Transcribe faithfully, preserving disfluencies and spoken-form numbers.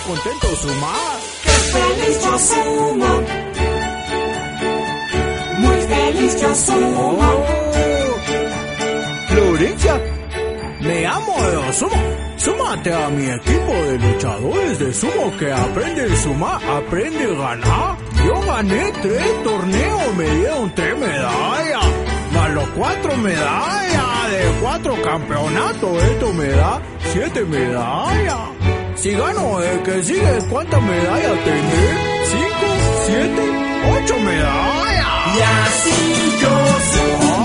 contento sumar. ¡Qué feliz yo sumo! Muy feliz yo sumo. Oh, Florencia, me amo de sumo. Súmate a mi equipo de luchadores de sumo que aprende a sumar, aprende a ganar. Yo gané tres torneos, me dieron tres medallas. Más los cuatro medallas de cuatro campeonatos, esto me da siete medallas. Si gano el que sigue, ¿cuántas medallas tendré? ¿Cinco? ¿Siete? ¿Ocho medallas? Y así yo sumo.